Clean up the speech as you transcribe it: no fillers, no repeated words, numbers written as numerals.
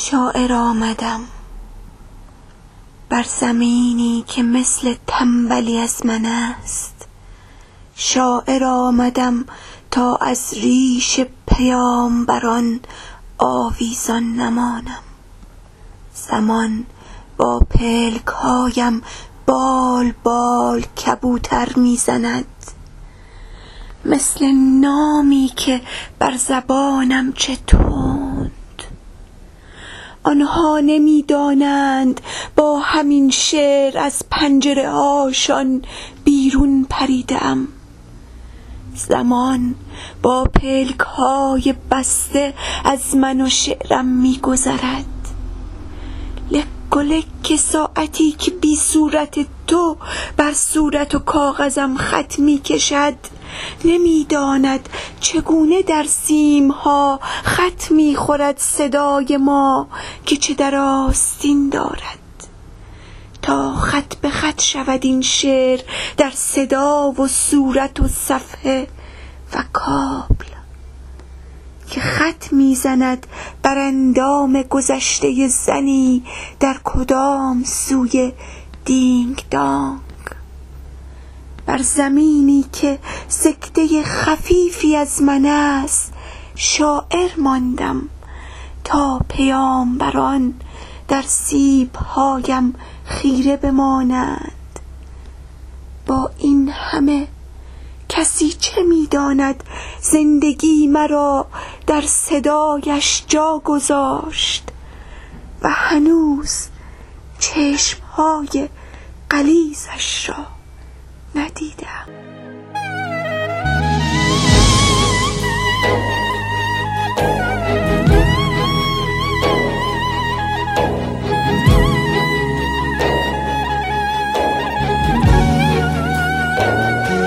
شاعر آمدم بر زمینی که مثل تنبلی از من است. شاعر آمدم تا از ریش پیامبران آویزان نمانم. زمان با پلک‌هایم بال بال کبوتر میزند، مثل نامی که بر زبانم چه تند. آنها نمیدانند با همین شعر از پنجره هاشان بیرون پریدم. زمان با پلک‌های بسته از من و شعرم میگذرد. لک و لک ساعتی که بی صورت تو بر صورت و کاغذم خط میکشد، نمیداند چگونه در سیمها خط میخورد صدای ما که چه در آستین دارد. تا خط به خط شود این شعر در صدا و صورت و صفحه و کابل، که خط میزند بر اندام گذشته زنی در کدام سوی دینگ دانگ. بر زمینی که سکته خفیفی از من است شاعر ماندم تا پیامبران در سیب‌هایم خیره بمانند. با این همه کسی چه می‌داند زندگی مرا در صدایش جا گذاشت و هنوز چشم‌های غلیظش را ندیدم.